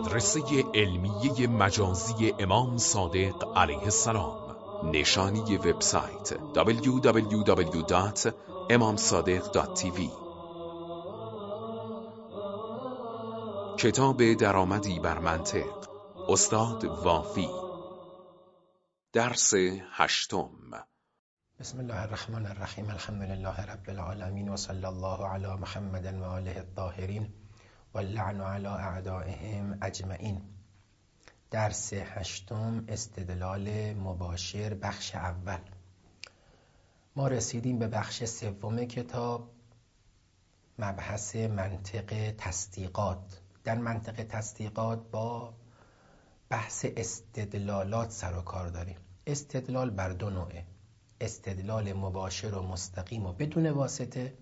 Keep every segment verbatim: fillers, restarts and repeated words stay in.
مدرسه علمیه مجازی امام صادق علیه السلام. نشانی وبسایت دبلیو دبلیو دبلیو دات امام صادق دات تی وی. کتاب درآمدی بر منطق، استاد وافی. درس هشتم. بسم الله الرحمن الرحیم. الحمد لله رب العالمین و صلی الله علی محمد و آله الطاهرین و اللعن علی اعدائهم اجمعین. درس هشتم، استدلال مباشر، بخش اول. ما رسیدیم به بخش سوم کتاب، مبحث منطق تصدیقات. در منطق تصدیقات با بحث استدلالات سر و کار داریم. استدلال بر دو نوعه: استدلال مباشر و مستقیم و بدون واسطه،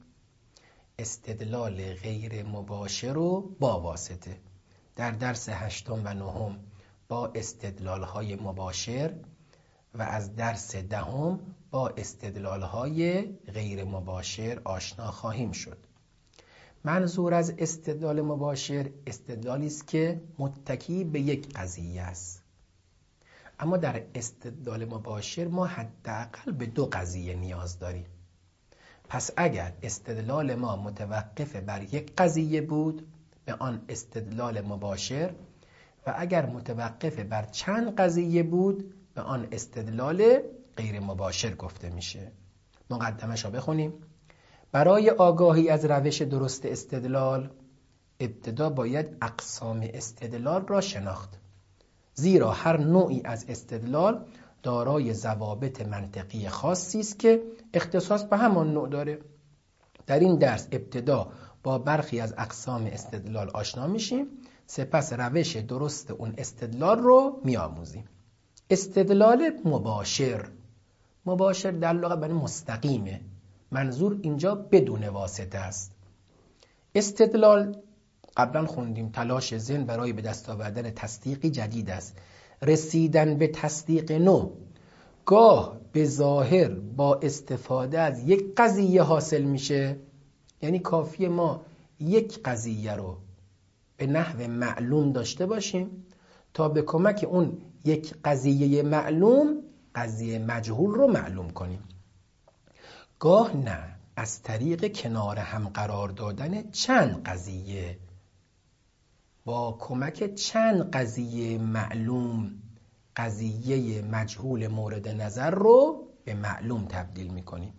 استدلال غیر مباشر و با واسطه. در درس هشتم و نهم با استدلال های مباشر و از درس دهم با استدلال های غیر مباشر آشنا خواهیم شد. منظور از استدلال مباشر استدلالی است که متکی به یک قضیه است، اما در استدلال مباشر ما حداقل به دو قضیه نیاز داریم. پس اگر استدلال ما متوقف بر یک قضیه بود به آن استدلال مباشر، و اگر متوقف بر چند قضیه بود به آن استدلال غیر مباشر گفته میشه. مقدمش رو بخونیم. برای آگاهی از روش درست استدلال ابتدا باید اقسام استدلال را شناخت، زیرا هر نوعی از استدلال دارای ضوابط منطقی خاصی است که اختصاص به همان نوع داره. در این درس ابتدا با برخی از اقسام استدلال آشنا میشیم، سپس روش درست اون استدلال رو میآموزیم. استدلال مباشر، مباشر در لغت معنی مستقیمه. منظور اینجا بدون واسطه است. استدلال قبلا خوندیم تلاش ذهن برای به دست آوردن تصدیقی جدید است. رسیدن به تصدیق نو گاه به ظاهر با استفاده از یک قضیه حاصل میشه، یعنی کافیه ما یک قضیه رو به نحو معلوم داشته باشیم تا به کمک اون یک قضیه معلوم قضیه مجهول رو معلوم کنیم. گاه نه، از طریق کنار هم قرار دادن چند قضیه با کمک چند قضیه معلوم قضیه مجهول مورد نظر رو به معلوم تبدیل میکنیم.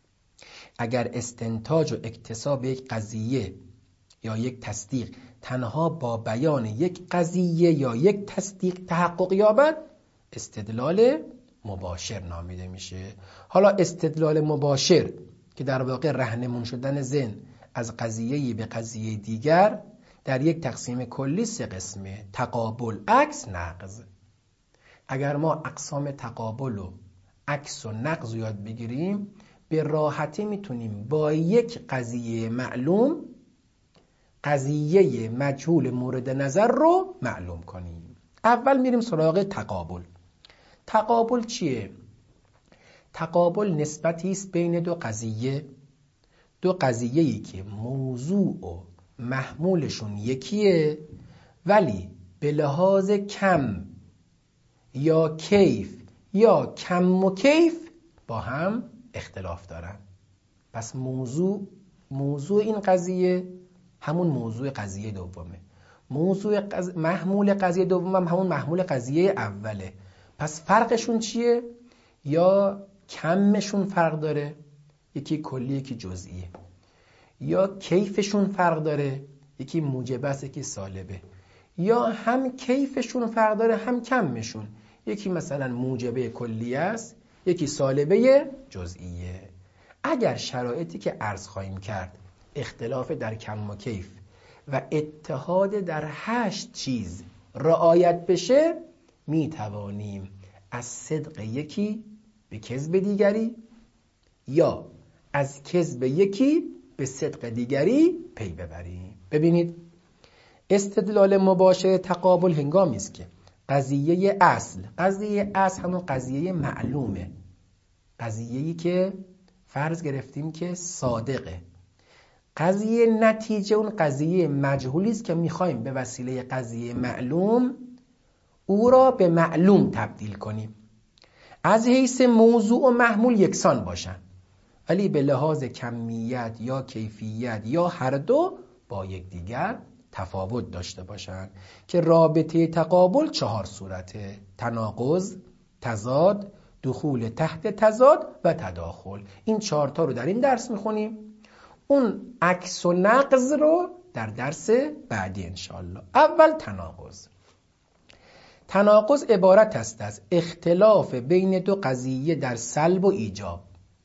اگر استنتاج و اکتساب یک قضیه یا یک تصدیق تنها با بیان یک قضیه یا یک تصدیق تحقق یابد، استدلال مباشر نامیده میشه. حالا استدلال مباشر که در واقع راهنمون شدن ذهن از قضیه‌ای به قضیه دیگر در یک تقسیم کلی سه قسمه: تقابل، عکس، نقض. اگر ما اقسام تقابل و عکس و نقض رو یاد بگیریم، به راحتی میتونیم با یک قضیه معلوم قضیه مجهول مورد نظر رو معلوم کنیم. اول میریم سراغ تقابل. تقابل چیه؟ تقابل نسبتی است بین دو قضیه، دو قضیه‌ای که موضوع و محمولشون یکیه ولی به لحاظ کم یا کیف یا کم و کیف با هم اختلاف دارن. پس موضوع موضوع این قضیه همون موضوع قضیه دومه، موضوع قض... محمول قضیه دوم هم همون محمول قضیه اوله. پس فرقشون چیه؟ یا کمشون فرق داره، یکی کلی یکی جزئیه، یا کیفشون فرق داره، یکی موجب است یکی سالبه، یا هم کیفشون فرق داره هم کمشون، یکی مثلا موجبه کلی است یکی سالبه جزئیه. اگر شرایطی که عرض خواهیم کرد اختلاف در کم و کیف و اتحاد در هشت چیز رعایت بشه، می توانیم از صدق یکی به کذب دیگری یا از کذب یکی به صدق دیگری پی ببریم. ببینید، استدلال مباشر تقابل هنگامی است که قضیه اصل، قضیه اصل همون قضیه معلومه، قضیه‌ای که فرض گرفتیم که صادقه، قضیه نتیجه اون قضیه مجهولی است که میخوایم به وسیله قضیه معلوم او را به معلوم تبدیل کنیم. از حیث موضوع و محمول یکسان باشن، ولی به لحاظ کمیت یا کیفیت یا هر دو با یکدیگر تفاوت داشته باشند که رابطه تقابل چهار صورته: تناقض، تضاد، دخول تحت تضاد و تداخل. این چهار تا رو در این درس میخونیم. اون عکس و نقض رو در درس بعدی انشاءالله. اول تناقض. تناقض عبارت است از اختلاف بین دو قضیه در سلب و ایجاب.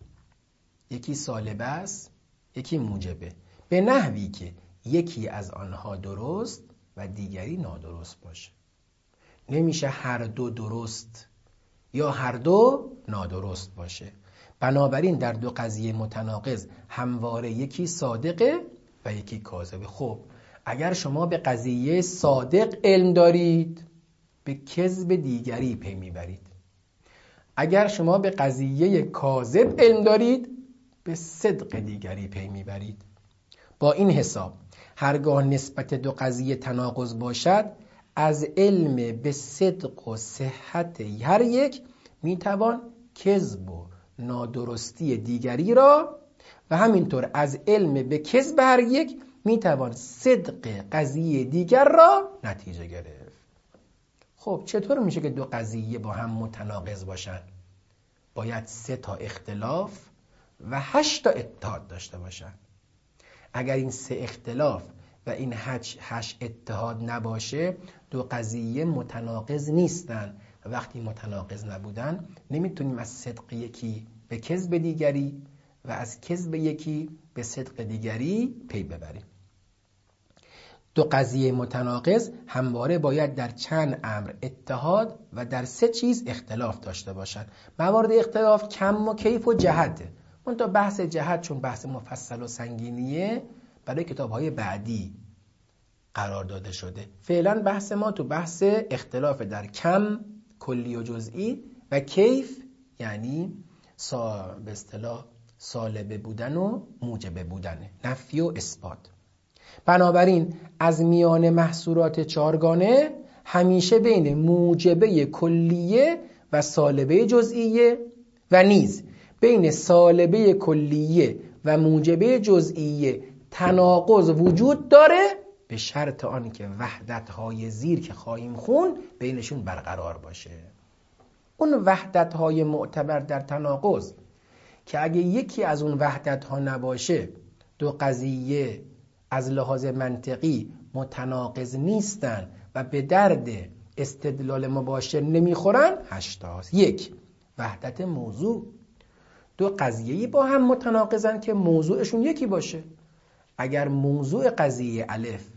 یکی سالبه است، یکی موجبه، به نحوی که یکی از آنها درست و دیگری نادرست باشه. نمیشه هر دو درست یا هر دو نادرست باشه. بنابراین در دو قضیه متناقض همواره یکی صادقه و یکی کاذبه. خب اگر شما به قضیه صادق علم دارید، به کذب دیگری پی میبرید. اگر شما به قضیه کاذب علم دارید، به صدق دیگری پی میبرید. با این حساب هرگاه نسبت دو قضیه تناقض باشد، از علم به صدق و صحت هر یک میتوان کذب و نادرستی دیگری را و همینطور از علم به کذب هر یک میتوان صدق قضیه دیگر را نتیجه گرفت. خب چطور میشه که دو قضیه با هم متناقض باشن؟ باید سه تا اختلاف و هشت تا اتحاد داشته باشن. اگر این سه اختلاف و این هشت اتحاد نباشه، دو قضیه متناقض نیستن. وقتی متناقض نبودن، نمیتونیم از صدق یکی به کذب دیگری و از کذب یکی به صدق دیگری پی ببریم. دو قضیه متناقض همواره باید در چند امر اتحاد و در سه چیز اختلاف داشته باشند. موارد اختلاف کم و کیف و جهته. اون تا بحث جهت چون بحث مفصل و سنگینیه برای کتاب‌های بعدی قرار داده شده. فعلا بحث ما تو بحث اختلاف در کم، کلی و جزئی، و کیف یعنی سا به اصطلاح سالبه بودن و موجبه بودن، نفی و اثبات. بنابراین از میان محصورات چهارگانه همیشه بین موجبه کلیه و سالبه جزئیه و نیز بین سالبه کلیه و موجبه جزئیه تناقض وجود داره، به شرط آن که وحدت‌های زیر که خواهیم خون بینشون برقرار باشه. اون وحدت‌های معتبر در تناقض که اگه یکی از اون وحدت‌ها نباشه، دو قضیه از لحاظ منطقی متناقض نیستن و به درد استدلال مباشر نمیخورن، هشتاست. یک، وحدت موضوع. دو قضیه‌ای با هم متناقضن که موضوعشون یکی باشه. اگر موضوع قضیه الف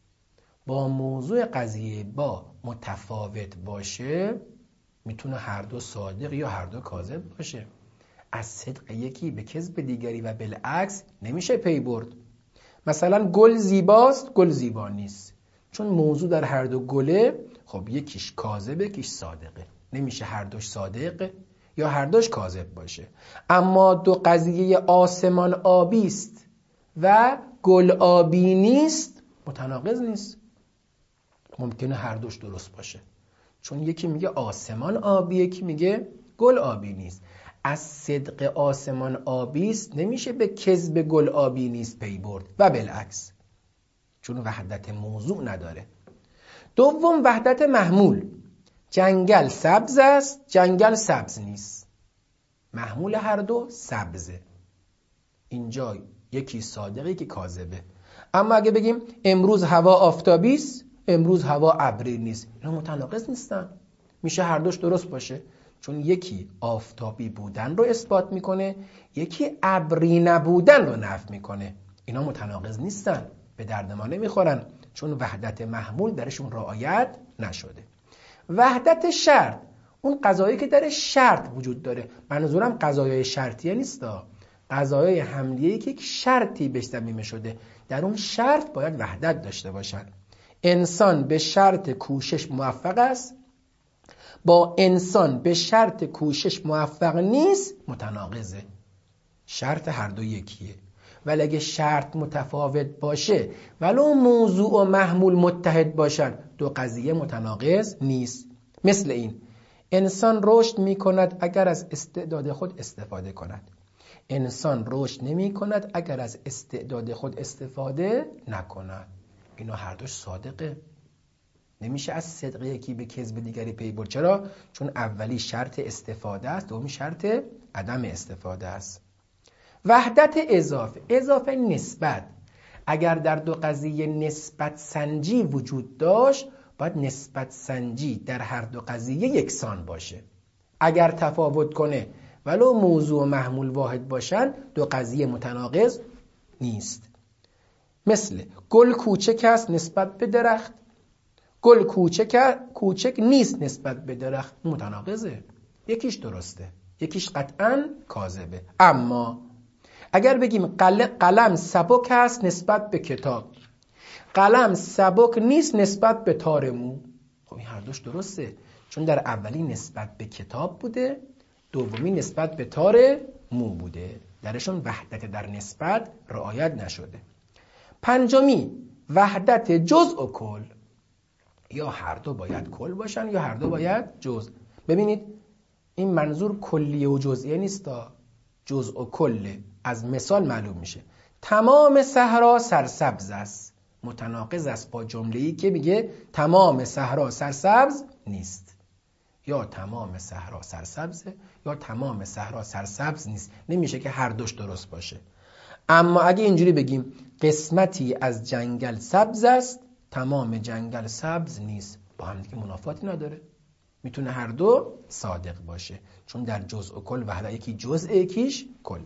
با موضوع قضیه با متفاوت باشه، میتونه هر دو صادق یا هر دو کاذب باشه. از صدق یکی به کذب دیگری و بالعکس نمیشه پی برد. مثلا گل زیباست، گل زیبا نیست، چون موضوع در هر دو گله. خب یکیش کاذبه، یکیش صادقه. نمیشه هر دوش صادق یا هر دوش کاذب باشه. اما دو قضیه آسمان آبی است و گل آبی نیست، متناقض نیست. ممکنه هر دوش درست باشه، چون یکی میگه آسمان آبی، یکی میگه گل آبی نیست. از صدق آسمان آبی است نمیشه به کذب گل آبی نیست پی برد و بالعکس، چون وحدت موضوع نداره. دوم، وحدت محمول. جنگل سبز است، جنگل سبز نیست. محمول هر دو سبزه. اینجا یکی صادقه یکی کاذبه. اما اگه بگیم امروز هوا آفتابی است، امروز هوا ابری نیست، اینا متناقض نیستن. میشه هر دوش درست باشه، چون یکی آفتابی بودن رو اثبات میکنه، یکی ابری نبودن رو نفی میکنه. اینا متناقض نیستن، به درد ما نمیخورن، چون وحدت محمول درشون رعایت نشده. وحدت شرط، اون قضایی که در شرط وجود داره. منظورم قضایای شرطیه نیستا، قضایای حملیه‌ای که شرطی بهش ضمیمه شده، در اون شرط باید وحدت داشته باشن. انسان به شرط کوشش موفق است، با انسان به شرط کوشش موفق نیست، متناقضه. شرط هر دو یکیه. ولی اگه شرط متفاوت باشه ولو موضوع و محمول متحد باشن دو قضیه متناقض نیست. مثل این: انسان رشد می کند اگر از استعداد خود استفاده کند، انسان رشد نمی کند اگر از استعداد خود استفاده نکند. اینا هر دوش صادقه. نمیشه از صدق یکی به کذب دیگری پی برد. چرا؟ چون اولی شرط استفاده است، دومی شرط عدم استفاده است. وحدت اضافه، اضافه نسبت. اگر در دو قضیه نسبت سنجی وجود داشت باید نسبت سنجی در هر دو قضیه یکسان باشه. اگر تفاوت کنه ولو موضوع و محمول واحد باشن دو قضیه متناقض نیست. مثل گل کوچک است نسبت به درخت، گل کوچک کوچک نیست نسبت به درخت. متناقضه، یکیش درسته یکیش قطعاً کاذبه. اما اگر بگیم قلم سبک است نسبت به کتاب، قلم سبک نیست نسبت به تار مو، خب این هر دوش درسته، چون در اولی نسبت به کتاب بوده، دومی نسبت به تار مو بوده، درشون وحدت در نسبت رعایت نشده. پنجمی وحدت جزء و کل. یا هر دو باید کل باشن یا هر دو باید جزء. ببینید این منظور کلیه و جزئیه نیست، جزء و کله. از مثال معلوم میشه تمام صحرا سرسبز است، متناقض است با جمله‌ای که میگه تمام صحرا سرسبز نیست. یا تمام صحرا سرسبزه یا تمام صحرا سرسبز نیست، نمیشه که هر دوش درست باشه. اما اگه اینجوری بگیم قسمتی از جنگل سبز است تمام جنگل سبز نیست، با هم دیگه منافاتی نداره، میتونه هر دو صادق باشه، چون در جزء و کل وحدت یکی جزء یکیش کله.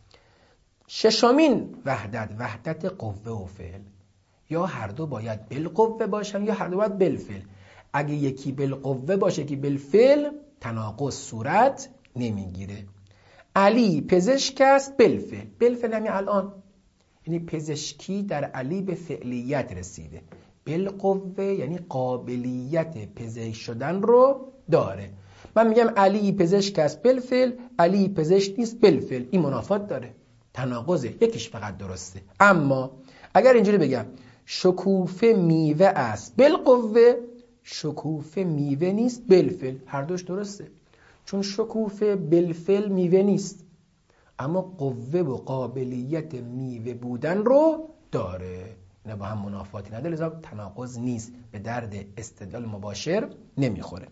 ششمین وحدت وحدت قوه و فعل. یا هر دو باید بالقوه باشن یا هر دو باید بالفعل. اگه یکی بالقوه باشه یکی بالفعل تناقض صورت نمیگیره. علی پزشک است بالفعل. بالفعل یعنی الان، یعنی پزشکی در علی به فعلیت رسیده. بالقوه یعنی قابلیت پزشک شدن رو داره. من میگم علی پزشک است بالفعل، علی پزشک نیست بالفعل، این منافات داره، تناقضه، یکیش فقط درسته. اما اگر اینجوری بگم شکوفه میوه است بالقوه، شکوفه میوه نیست بالفعل، هر دوش درسته، چون شکوفه بالفعل میوه نیست اما قوه و قابلیت میوه بودن رو داره، نه با هم منافاتی نداره، لذا تناقض نیست، به درد استدلال مباشر نمیخوره.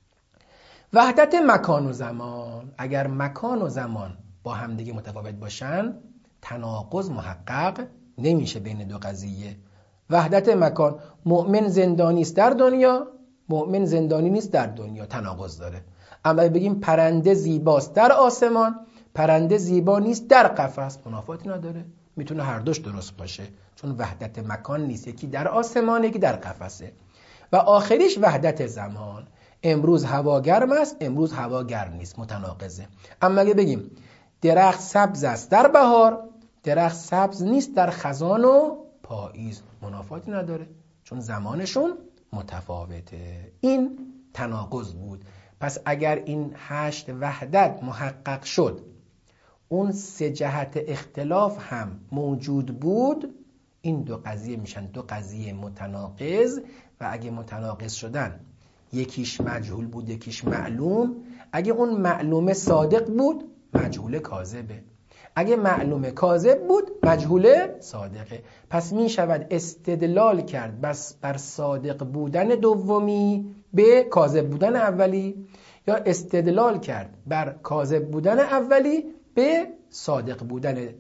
وحدت مکان و زمان. اگر مکان و زمان با هم دیگه متفاوت باشن تناقض محقق نمیشه بین دو قضیه. وحدت مکان، مؤمن زندانی است در دنیا، مؤمن زندانی نیست در دنیا، تناقض داره. اما بگیم پرنده زیباست در آسمان، پرنده زیبا نیست در قفس، منافاتی نداره، میتونه هر دوش درست باشه، چون وحدت مکان نیست، یکی در آسمان یکی در قفسه. و آخریش وحدت زمان. امروز هوا گرم است امروز هوا گرم نیست، متناقضه. اما اگه بگیم درخت سبز است در بهار، درخت سبز نیست در خزان و پاییز، منافاتی نداره، چون زمانشون متفاوته. این تناقض بود. پس اگر این هشت وحدت محقق شد، اون سه جهت اختلاف هم موجود بود، این دو قضیه میشن دو قضیه متناقض. و اگه متناقض شدن یکیش مجهول بود یکیش معلوم، اگه اون معلومه صادق بود مجهول کاذبه، اگه معلومه کاذب بود مجهول صادقه. پس می شود استدلال کرد بس بر صادق بودن دومی به کاذب بودن اولی، یا استدلال کرد بر کاذب بودن اولی به صادق بودن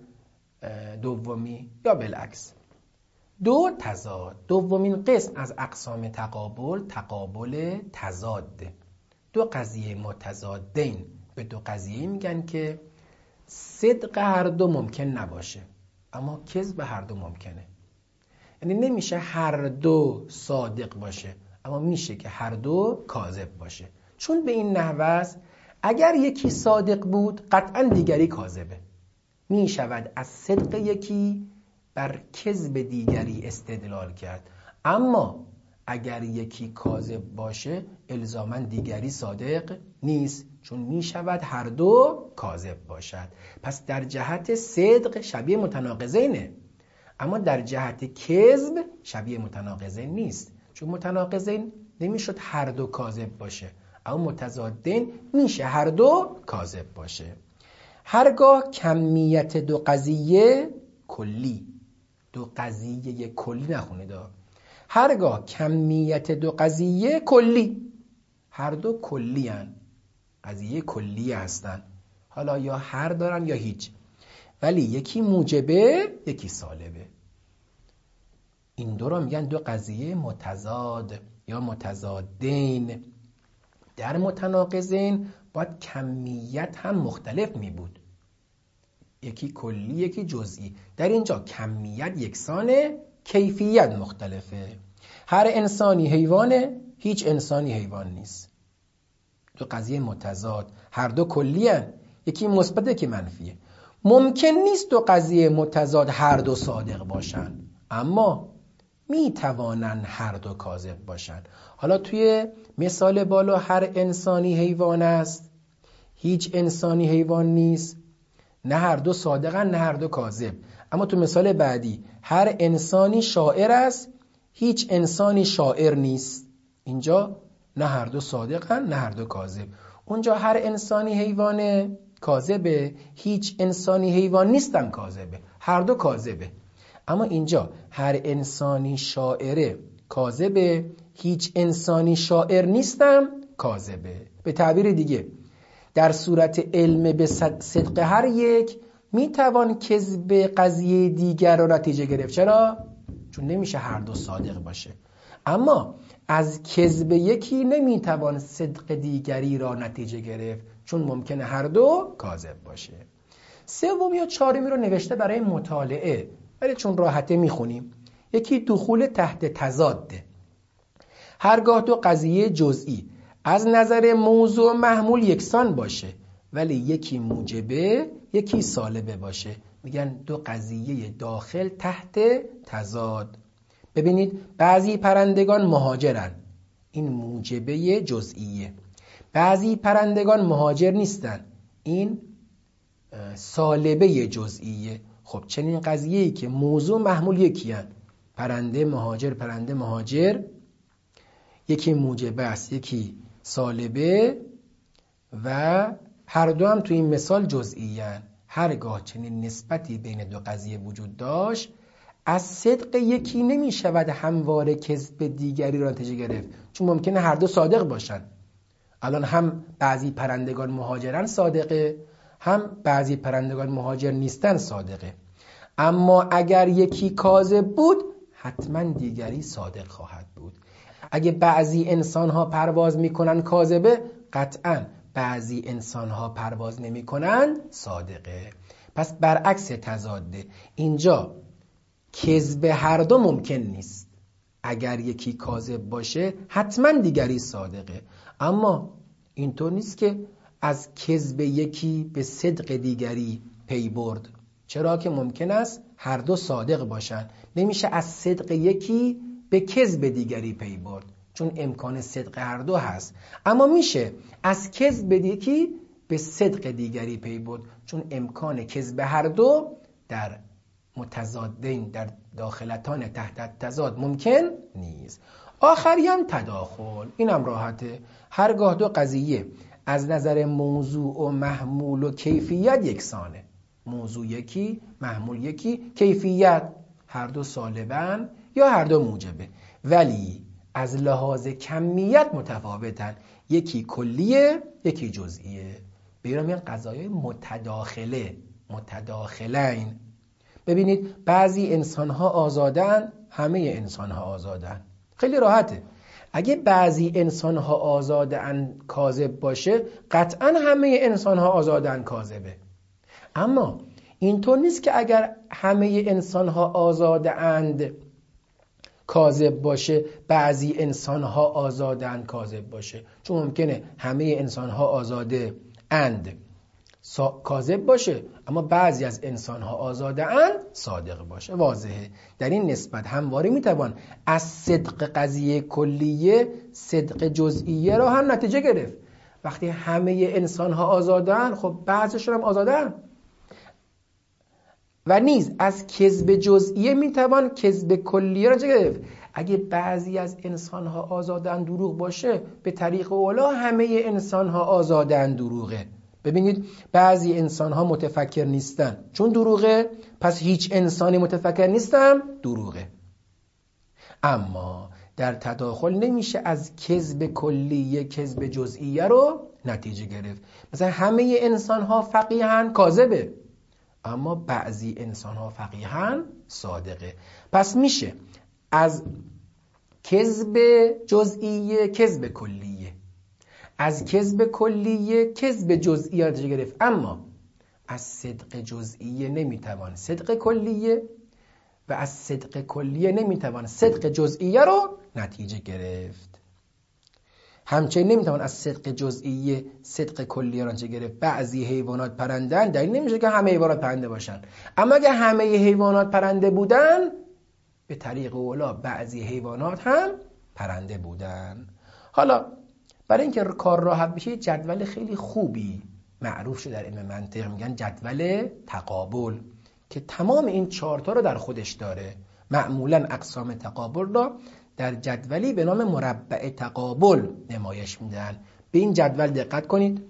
دومی، یا بالعکس. دو تضاد. دومین قسم از اقسام تقابل تقابل تضاد. دو قضیه متضادین به دو قضیه میگن که صدق هر دو ممکن نباشه اما کذب هر دو ممکنه. یعنی نمیشه هر دو صادق باشه اما میشه که هر دو کاذب باشه. چون به این نحو است اگر یکی صادق بود قطعا دیگری کاذبه. میشود از صدق یکی بر کذب دیگری استدلال کرد، اما اگر یکی کاذب باشه الزاما دیگری صادق نیست، چون می شود هر دو کاذب باشد. پس در جهت صدق شبیه متناقضینه، اما در جهت کذب شبیه متناقضین نیست، چون متناقضین نمیشد هر دو کاذب باشه، اما متضادین میشه هر دو کاذب باشه. هرگاه کمیت دو قضیه کلی، دو قضیه کلی نخونید، هرگاه کمیت دو قضیه کلی، هر دو کلی هن، قضیه کلی هستن، حالا یا هر دارن یا هیچ، ولی یکی موجبه یکی سالبه، این دو رو میگن دو قضیه متضاد یا متضادین. در متناقضین باید کمیت هم مختلف می بود، یکی کلی یکی جزئی. در اینجا کمیت یکسانه، کیفیت مختلفه. هر انسانی حیوانه، هیچ انسانی حیوان نیست. دو قضیه متضاد، هر دو کلی هن، یکی مثبته که منفیه. ممکن نیست دو قضیه متضاد هر دو صادق باشن، اما می توانن هر دو کاذب باشن. حالا توی مثال بالا هر انسانی حیوان است، هیچ انسانی حیوان نیست، نه هر دو صادقن نه هر دو کاذب. اما تو مثال بعدی هر انسانی شاعر است، هیچ انسانی شاعر نیست، اینجا نه هر دو صادقن نه هر دو کاذب. اونجا هر انسانی حیوان کاذبه، هیچ انسانی حیوان نیستم کاذبه، هر دو کاذبه. اما اینجا هر انسانی شاعره کاذبه، هیچ انسانی شاعر نیستم کاذبه. به تعبیر دیگه در صورت علم به صدق هر یک میتوان کذب قضیه دیگر رو نتیجه گرفت. چرا؟ چون نمیشه هر دو صادق باشه. اما از کذب یکی نمیتوان صدق دیگری را نتیجه گرفت، چون ممکنه هر دو کاذب باشه. سومی و چهارمی رو نوشته برای مطالعه، ولی چون راحته میخونیم. یکی دخول تحت تضاده، هرگاه دو قضیه جزئی از نظر موضوع محمول یکسان باشه ولی یکی موجبه یکی سالبه باشه، میگن دو قضیه داخل تحت تضاد. ببینید بعضی پرندگان مهاجرن، این موجبه جزئیه. بعضی پرندگان مهاجر نیستن، این سالبه جزئیه. خب چنین قضیه‌ای که موضوع محمول یکی هن، پرنده مهاجر پرنده مهاجر، یکی موجبه است یکی سالبه و هر دو هم تو این مثال جزئی هن. هرگاه چنین نسبتی بین دو قضیه وجود داشت، از صدق یکی نمی شود همواره کذب دیگری را نتیجه گرفت، چون ممکنه هر دو صادق باشن. الان هم بعضی پرندگان مهاجرن صادقه، هم بعضی پرندگان مهاجر نیستن صادقه. اما اگر یکی کاذب بود حتما دیگری صادق خواهد بود. اگه بعضی انسان ها پرواز میکنن کاذبه، قطعا بعضی انسان ها پرواز نمیکنن صادقه. پس برعکس تضاده، اینجا کذب هر دو ممکن نیست. اگر یکی کاذب باشه حتما دیگری صادقه، اما اینطور نیست که از کذب یکی به صدق دیگری پی برد. چرا که ممکن است هر دو صادق باشن، نمیشه از صدق یکی به کذب دیگری پی برد، چون امکان صدق هر دو هست. اما میشه از کذب یکی به صدق دیگری پی برد، چون امکان کذب هر دو در متضادین، در داخلتان تحت تضاد ممکن نیست. آخری هم تداخل، اینم راحته. هرگاه دو قضیه از نظر موضوع و محمول و کیفیت یکسانه، موضوع یکی محمول یکی کیفیت، هر دو سالبن یا هر دو موجبه، ولی از لحاظ کمیت متفاوتن، یکی کلیه یکی جزئیه. به اینا میگن قضایای متداخله، متداخلین. ببینید بعضی انسان ها آزادن، همه انسان ها آزادن. خیلی راحته. اگه بعضی انسان ها آزادن کاذب باشه، قطعا همه انسان ها آزادن کاذبه. اما اینطور نیست که اگر همه انسان ها آزادند کاذب باشه، بعضی انسان ها آزادند کاذب باشه. چون ممکنه همه انسان ها آزاده اند کاذب باشه، اما بعضی از انسان ها آزاده اند صادق باشه. واضحه. در این نسبت همواره میتوان از صدق قضیه کلیه صدق جزئیه را هم نتیجه گرفت. وقتی همه انسان ها آزادن، خب بعضیشون هم آزادن. و نیز از کذب جزئیه میتوان کذب کلیه را گرفت. اگه بعضی از انسان ها آزادن دروغ باشه، به طریق اولا همه انسان ها آزادن دروغه. ببینید بعضی انسان ها متفکر نیستن چون دروغه، پس هیچ انسانی متفکر نیستم دروغه. اما در تداخل نمیشه از کذب کلیه کذب جزئیه رو نتیجه گرفت. مثلا همه انسان ها فقیهن کاذبه، اما بعضی انسان ها فقیهن صادقه. پس میشه از کذب جزئیه کذب کلیه، از کذب کلیه کذب جزئیه نتیجه گرفت. اما از صدق جزئیه نمیتوان صدق کلیه و از صدق کلیه نمیتوان صدق جزئیه رو نتیجه گرفت. همچنین نمیتوان از صدق جزئیه صدق کلیه را نتیجه گرفت. بعضی حیوانات پرندن، دلیل نمیشه که همه حیوانات پرنده باشن. اما اگه همه حیوانات پرنده بودن، به طریق اولا بعضی حیوانات هم پرنده بودن. حالا برای اینکه کار راحت بشه، جدول خیلی خوبی معروف شده در علم منطق، میگن جدول تقابل، که تمام این چهارتا رو در خودش داره. معمولا اقسام تقابل را در جدولی به نام مربع تقابل نمایش میدن. به این جدول دقت کنید.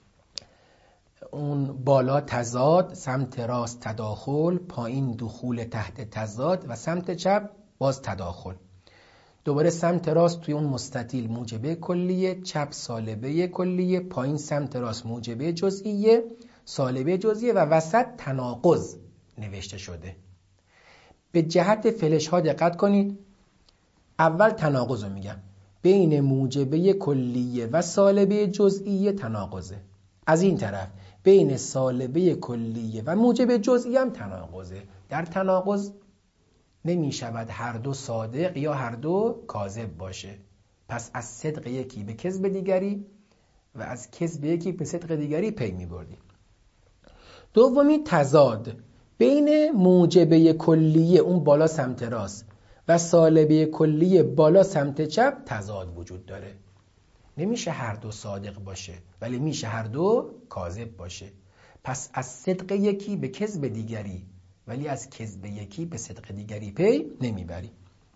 اون بالا تضاد، سمت راست تداخل، پایین دخول تحت تضاد و سمت چپ باز تداخل. دوباره سمت راست توی اون مستطیل موجبه کلیه، چپ سالبه کلیه، پایین سمت راست موجبه جزئیه، سالبه جزئیه و وسط تناقض نوشته شده. به جهت فلش ها دقت کنید. اول تناقض رو میگم. بین موجبه کلیه و سالبه جزئیه تناقضه. از این طرف بین سالبه کلیه و موجبه جزئیه هم تناقضه. در تناقض نمی شود هر دو صادق یا هر دو کاذب باشه. پس از صدق یکی به کذب دیگری و از کذب یکی به صدق دیگری پی می بردی. دومی تضاد، بین موجبه کلیه اون بالا سمت راست و سالبه کلیه بالا سمت چپ تضاد وجود داره. نمیشه هر دو صادق باشه ولی میشه هر دو کاذب باشه. پس از صدق یکی به کذب دیگری ولی از کذب یکی به صدق دیگری پی نمیبری.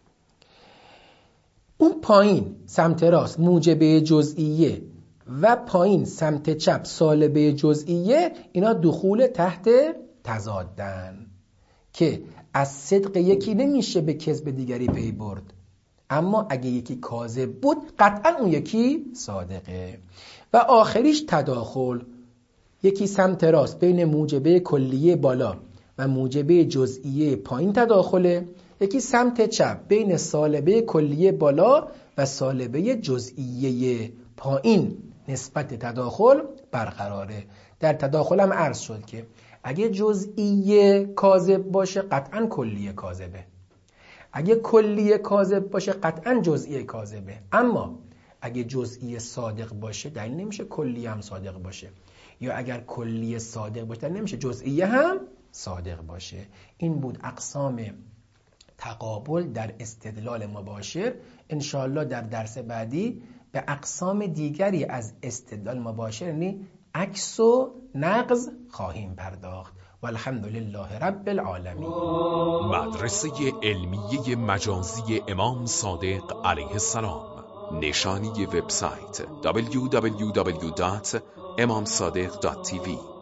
اون پایین سمت راست موجبه جزئیه و پایین سمت چپ سالبه جزئیه، اینا دخول تحت تضادن که از صدق یکی نمیشه به کذب دیگری پی برد. اما اگه یکی کاذب بود قطعا اون یکی صادقه. و آخریش تداخل، یکی سمت راست بین موجبه کلیه بالا و موجبه جزئیه پایین تداخله، یکی سمت چپ بین سالبه کلیه بالا و سالبه جزئیه پایین نسبت تداخل برقراره. در تداخل هم عرض شد که اگه جزئیه کاذب باشه قطعا کلیه کاذبه، اگه کلیه کاذب باشه قطعا جزئیه کاذبه. اما اگه جزئیه صادق باشه دلیل نمیشه کلیه هم صادق باشه، یا اگر کلیه صادق باشه دلیل نمیشه جزئیه هم صادق باشه. این بود اقسام تقابل در استدلال مباشر. انشاءالله در درس بعدی به اقسام دیگری از استدلال مباشر، یعنی عکس و نقض خواهیم پرداخت. والحمدلله رب العالمین. مدرسه علمیه مجازی امام صادق علیه السلام. نشانی وبسایت دبلیو دبلیو دبلیو دات امام صادق دات تی وی